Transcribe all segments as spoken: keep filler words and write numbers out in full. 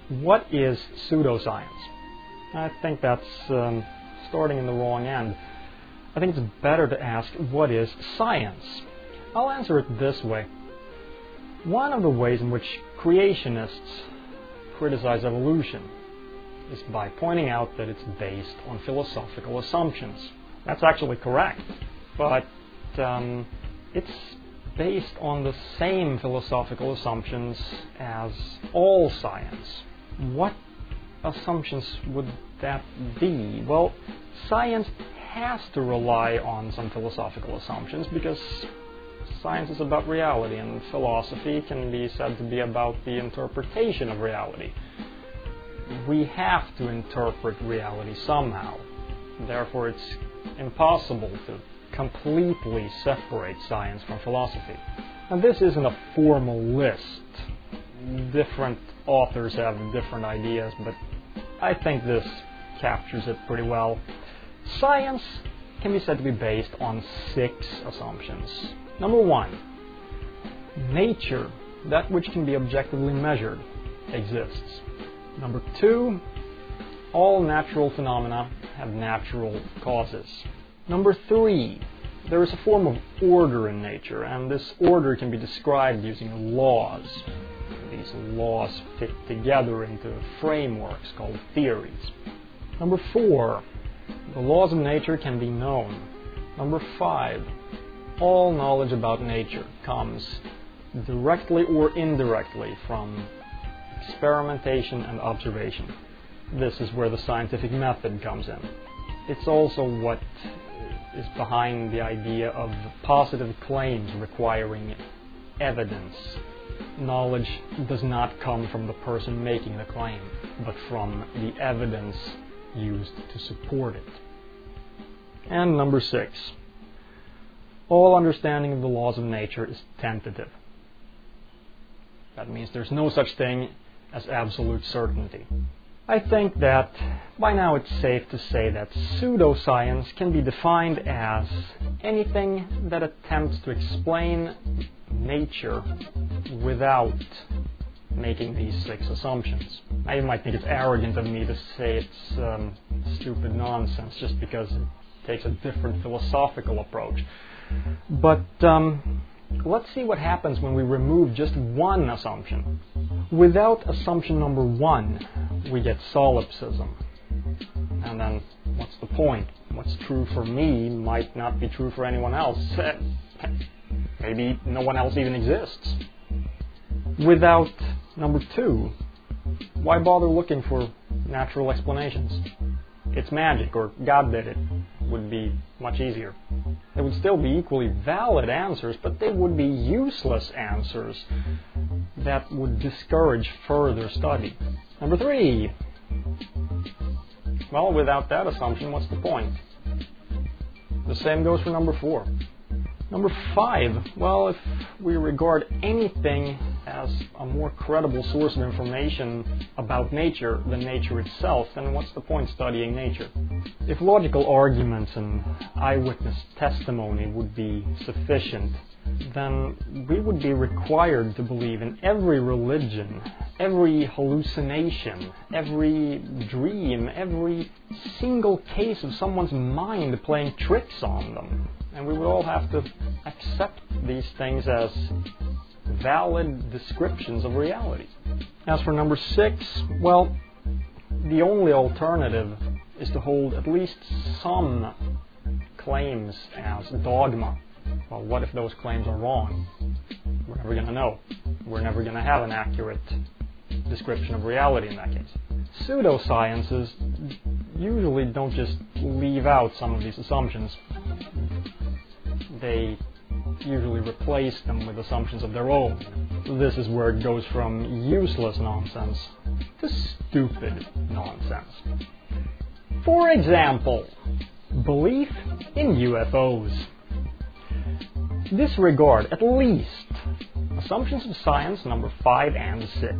What is pseudoscience? I think that's um, starting in the wrong end. I think it's better to ask, what is science? I'll answer it this way. One of the ways in which creationists criticize evolution is by pointing out that it's based on philosophical assumptions. That's actually correct, but um, it's based on the same philosophical assumptions as all science. What assumptions would that be? Well, science has to rely on some philosophical assumptions because science is about reality, and philosophy can be said to be about the interpretation of reality. We have to interpret reality somehow. Therefore, it's impossible to completely separate science from philosophy. And this isn't a formal list. Different authors have different ideas, but I think this captures it pretty well. Science can be said to be based on six assumptions. Number one, nature, that which can be objectively measured, exists. Number two, all natural phenomena have natural causes. Number three, there is a form of order in nature, and this order can be described using laws. These laws fit together into frameworks called theories. Number four, the laws of nature can be known. Number five, all knowledge about nature comes directly or indirectly from experimentation and observation. This is where the scientific method comes in. It's also what is behind the idea of positive claims requiring evidence. Knowledge does not come from the person making the claim, but from the evidence used to support it. And number six, all understanding of the laws of nature is tentative. That means there's no such thing as absolute certainty. I think that by now it's safe to say that pseudoscience can be defined as anything that attempts to explain nature without making these six assumptions. Now you might think it's arrogant of me to say it's um, stupid nonsense just because it takes a different philosophical approach. But um, let's see what happens when we remove just one assumption. Without assumption number one, we get solipsism. And then what's the point? What's true for me might not be true for anyone else. Maybe no one else even exists. Without number two, why bother looking for natural explanations? It's magic, or God did it, would be much easier. They would still be equally valid answers, but they would be useless answers that would discourage further study. Number three, well, without that assumption, what's the point? The same goes for number four. Number five, well, if we regard anything as a more credible source of information about nature than nature itself, then what's the point studying nature? If logical arguments and eyewitness testimony would be sufficient, then we would be required to believe in every religion, every hallucination, every dream, every single case of someone's mind playing tricks on them. And we would all have to accept these things as valid descriptions of reality. As for number six, well, the only alternative is to hold at least some claims as dogma. Well, what if those claims are wrong? We're never going to know. We're never going to have an accurate description of reality in that case. Pseudosciences usually don't just leave out some of these assumptions. They usually replace them with assumptions of their own. This is where it goes from useless nonsense to stupid nonsense. For example, belief in U F Os. Disregard at least assumptions of science number five and six.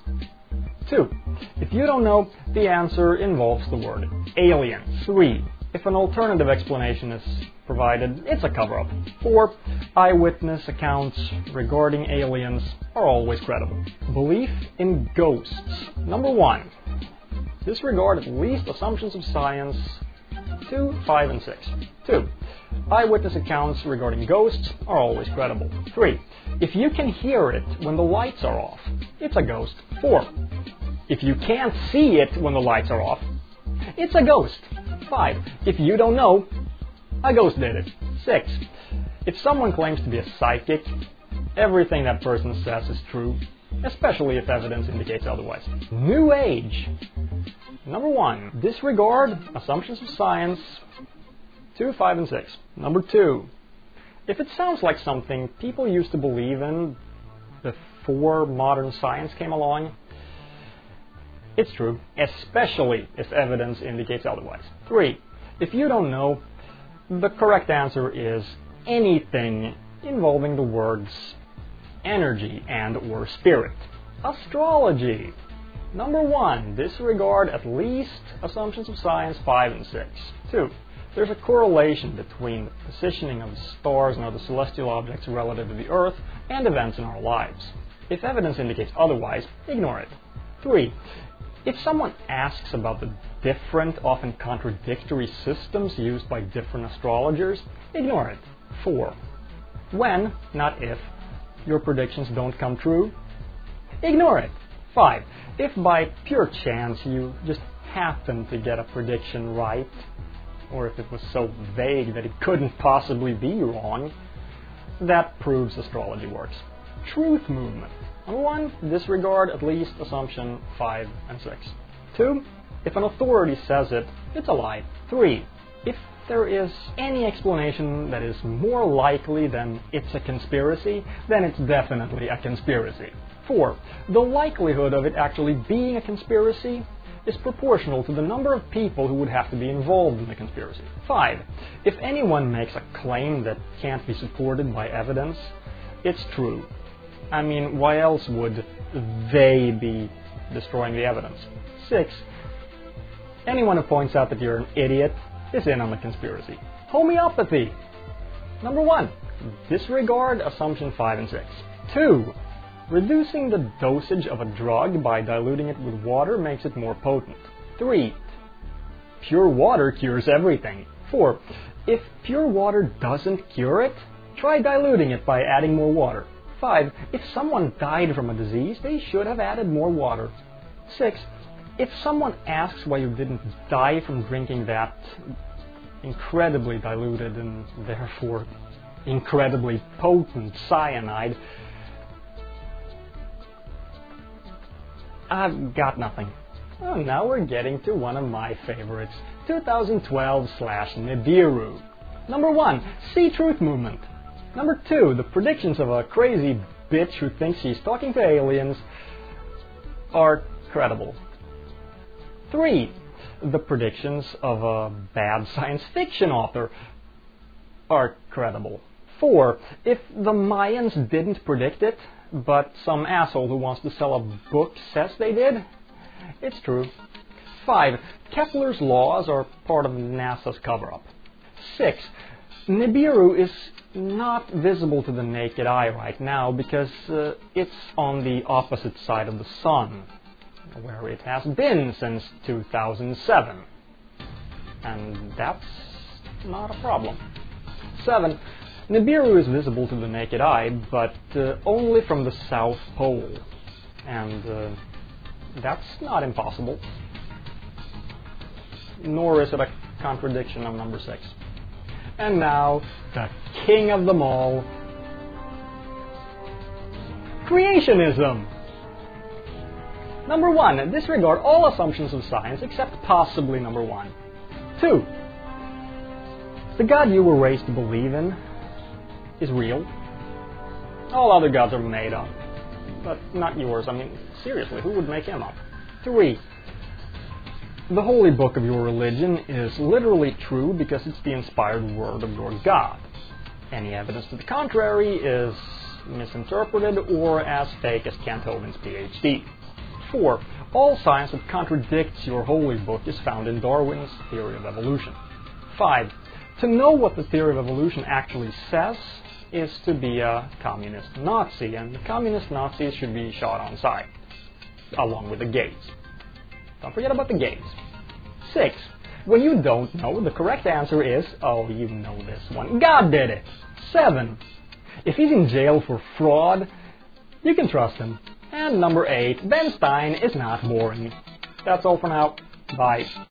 Two, if you don't know, the answer involves the word alien. Three, If an alternative explanation is provided, it's a cover-up. four. Eyewitness accounts regarding aliens are always credible. Belief in ghosts. Number one. Disregard at least assumptions of science. two, five, and six. two. Eyewitness accounts regarding ghosts are always credible. three. If you can hear it when the lights are off, it's a ghost. four. If you can't see it when the lights are off, it's a ghost. five. If you don't know, a ghost did it. six. If someone claims to be a psychic, everything that person says is true, especially if evidence indicates otherwise. New Age. Number one, disregard assumptions of science. two, five, and six. Number two, if it sounds like something people used to believe in before modern science came along, it's true, especially if evidence indicates otherwise. three. If you don't know, the correct answer is anything involving the words energy and or spirit. Astrology. Number one, disregard at least assumptions of science. five and six. two. There's a correlation between the positioning of the stars and other celestial objects relative to the Earth and events in our lives. If evidence indicates otherwise, ignore it. three. If someone asks about the different, often contradictory systems used by different astrologers, ignore it. four. When, not if, your predictions don't come true, ignore it. five. If by pure chance you just happen to get a prediction right, or if it was so vague that it couldn't possibly be wrong, that proves astrology works. Truth movement. Number one, disregard at least assumption five and six. two. If an authority says it, it's a lie. three. If there is any explanation that is more likely than it's a conspiracy, then it's definitely a conspiracy. four. The likelihood of it actually being a conspiracy is proportional to the number of people who would have to be involved in the conspiracy. five. If anyone makes a claim that can't be supported by evidence, it's true. I mean, why else would they be destroying the evidence? six. Anyone who points out that you're an idiot is in on the conspiracy. Homeopathy. Number one, disregard assumption five and six. two. Reducing the dosage of a drug by diluting it with water makes it more potent. three. Pure water cures everything. four. If pure water doesn't cure it, try diluting it by adding more water. five. If someone died from a disease, they should have added more water. six. If someone asks why you didn't die from drinking that incredibly diluted and therefore incredibly potent cyanide, I've got nothing. Oh, now we're getting to one of my favorites, two thousand twelve slash Nibiru. Number one, Sea Truth Movement. Number two, the predictions of a crazy bitch who thinks she's talking to aliens are credible. Three, the predictions of a bad science fiction author are credible. Four, if the Mayans didn't predict it, but some asshole who wants to sell a book says they did, it's true. Five, Kepler's laws are part of NASA's cover-up. Six, Nibiru is not visible to the naked eye right now because uh, it's on the opposite side of the sun, where it has been since two thousand seven. And that's not a problem. Seven, Nibiru is visible to the naked eye, but uh, only from the South Pole. And uh, that's not impossible. Nor is it a contradiction of number six. And now, the king of them all, creationism. Number one, disregard all assumptions of science except possibly number one. Two, the God you were raised to believe in is real. All other gods are made up, but not yours. I mean, seriously, who would make him up? Three, the holy book of your religion is literally true because it's the inspired word of your God. Any evidence to the contrary is misinterpreted or as fake as Kent Hovind's P H D. Four, all science that contradicts your holy book is found in Darwin's theory of evolution. five. To know what the theory of evolution actually says is to be a communist Nazi, and the communist Nazis should be shot on sight, along with the gays. Don't forget about the gays. six. When you don't know, the correct answer is, oh, you know this one, God did it. seven. If he's in jail for fraud, you can trust him. And number eight, Ben Stein is not boring. That's all for now. Bye.